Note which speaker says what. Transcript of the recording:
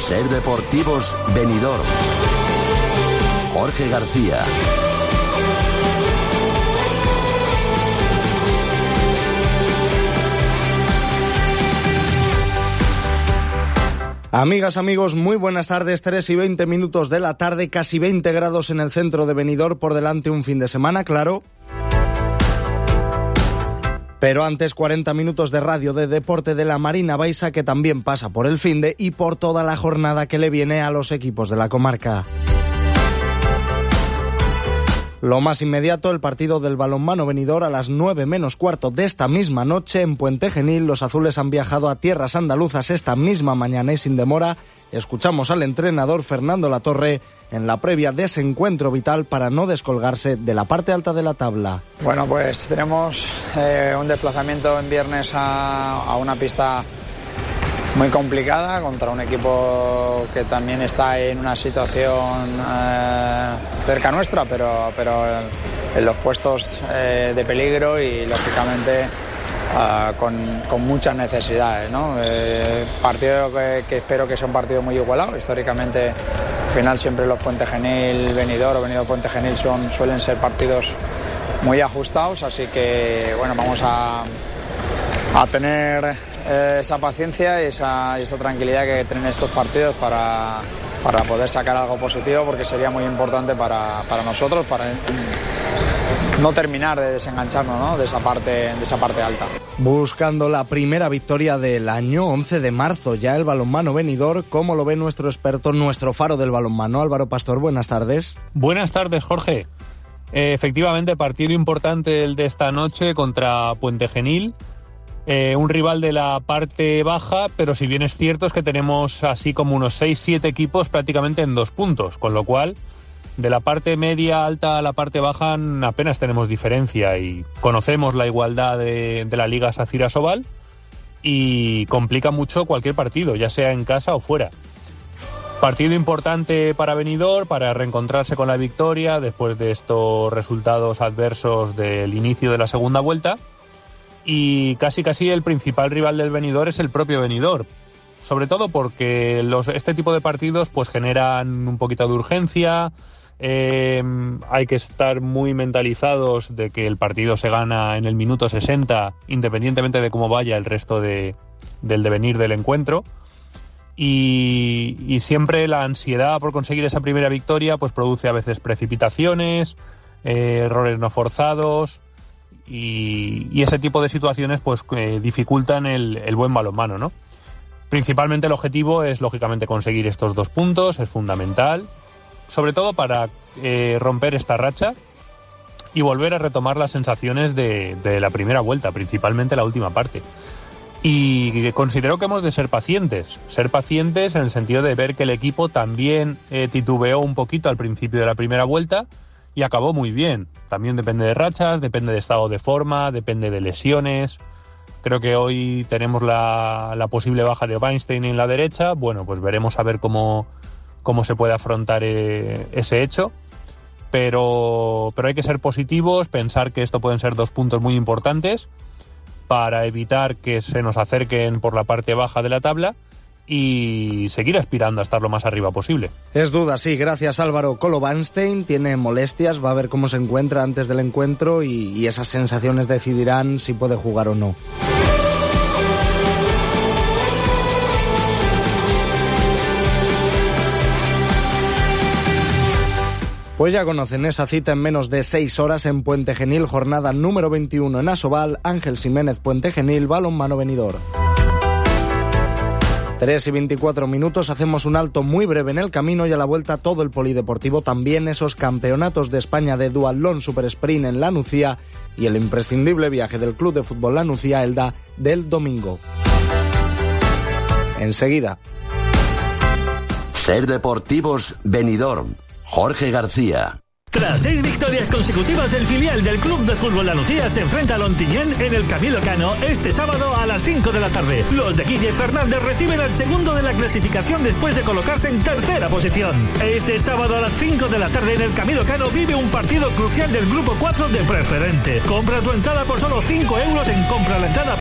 Speaker 1: Ser Deportivos Benidorm. Jorge García.
Speaker 2: Amigas, amigos, muy buenas tardes. 3:20 de la tarde, casi 20 grados en el centro de Benidorm, por delante un fin de semana, claro. Pero antes 40 minutos de radio de deporte de la Marina Baixa, que también pasa por el finde y por toda la jornada que le viene a los equipos de la comarca. Lo más inmediato, el partido del balonmano Benidorm a las 9 menos cuarto de esta misma noche en Puente Genil. Los azules han viajado a tierras andaluzas esta misma mañana y sin demora escuchamos al entrenador Fernando Latorre en la previa de ese encuentro vital para no descolgarse de la parte alta de la tabla.
Speaker 3: Bueno, pues tenemos un desplazamiento en viernes a una pista muy complicada contra un equipo que también está en una situación cerca nuestra, pero en los puestos de peligro y lógicamente con muchas necesidades, ¿no? Partido que espero que sea un partido muy igualado. Históricamente, al final siempre los Puente Genil Benidorm o Benidorm Puente Genil suelen ser partidos muy ajustados, así que bueno, vamos a tener esa paciencia y esa tranquilidad que tienen estos partidos para poder sacar algo positivo, porque sería muy importante para nosotros, para no terminar de desengancharnos, ¿no?, de esa parte alta.
Speaker 2: Buscando la primera victoria del año, 11 de marzo ya el balonmano Benidorm. ¿Cómo lo ve nuestro experto, nuestro faro del balonmano? Álvaro Pastor, buenas tardes.
Speaker 4: Buenas tardes, Jorge. Efectivamente, partido importante el de esta noche contra Puente Genil. Un rival de la parte baja, pero si bien es cierto es que tenemos así como unos 6-7 equipos prácticamente en 2 puntos, con lo cual de la parte media alta a la parte baja apenas tenemos diferencia y conocemos la igualdad de la Liga Sacyr Sobal y complica mucho cualquier partido, ya sea en casa o fuera. Partido importante para Benidorm, para reencontrarse con la victoria después de estos resultados adversos del inicio de la segunda vuelta. Y casi el principal rival del Benidorm es el propio Benidorm, sobre todo porque este tipo de partidos pues generan un poquito de urgencia. Hay que estar muy mentalizados de que el partido se gana en el minuto 60, independientemente de cómo vaya el resto del devenir del encuentro. Y siempre la ansiedad por conseguir esa primera victoria pues produce a veces precipitaciones, errores no forzados. Y ese tipo de situaciones pues dificultan el buen balonmano, ¿no? Principalmente el objetivo es lógicamente conseguir estos 2 puntos, es fundamental, sobre todo para romper esta racha y volver a retomar las sensaciones de la primera vuelta, principalmente la última parte. Y considero que hemos de ser pacientes en el sentido de ver que el equipo también titubeó un poquito al principio de la primera vuelta y acabó muy bien. También depende de rachas, depende de estado de forma, depende de lesiones. Creo que hoy tenemos la posible baja de Weinstein en la derecha. Bueno, pues veremos a ver cómo se puede afrontar ese hecho. Pero hay que ser positivos, pensar que esto pueden ser 2 puntos muy importantes para evitar que se nos acerquen por la parte baja de la tabla y seguir aspirando a estar lo más arriba posible.
Speaker 2: Es duda, sí, gracias Álvaro. Colo Weinstein tiene molestias, va a ver cómo se encuentra antes del encuentro y esas sensaciones decidirán si puede jugar o no. Pues ya conocen esa cita en menos de 6 horas en Puente Genil, jornada número 21 en Asobal, Ángel Ximénez Puente Genil, balonmano Benidorm. 3:24, hacemos un alto muy breve en el camino y a la vuelta todo el polideportivo, también esos campeonatos de España de duatlón super sprint en La Nucía y el imprescindible viaje del Club de Fútbol La Nucía Elda del domingo. Enseguida.
Speaker 1: Ser Deportivos Benidorm. Jorge García.
Speaker 5: Tras 6 victorias consecutivas, el filial del Club de Fútbol La Nucía se enfrenta a Ontinyent en el Camilo Cano este sábado a las 5 de la tarde. Los de Guille Fernández reciben al segundo de la clasificación después de colocarse en tercera posición. Este sábado a las 5 de la tarde en el Camilo Cano vive un partido crucial del Grupo 4 de Preferente. Compra tu entrada por solo 5 euros en Compra la Entrada.